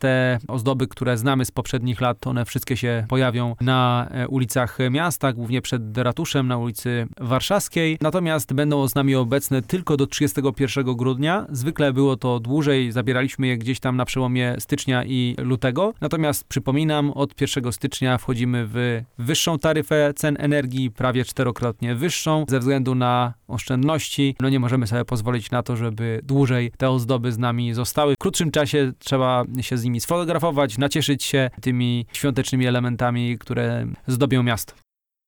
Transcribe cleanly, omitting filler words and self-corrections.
te ozdoby, które znamy z poprzednich lat, one wszystkie się pojawią na ulicach miasta, głównie przed ratuszem na ulicy Warszawskiej. Natomiast będą z nami obecne tylko do 31 grudnia. Zwykle było to dłużej, zabieraliśmy je gdzieś tam na przełomie stycznia i lutego. Natomiast przypominam, od 1 stycznia wchodzimy w wyższą taryfę cen energii, prawie 4-krotnie wyższą, ze względu na oszczędności. No nie możemy sobie pozwolić na to, żeby dłużej te ozdoby z nami zostały. W krótszym czasie trzeba się z nimi sfotografować, nacieszyć się tymi świątecznymi elementami, które zdobią miasto.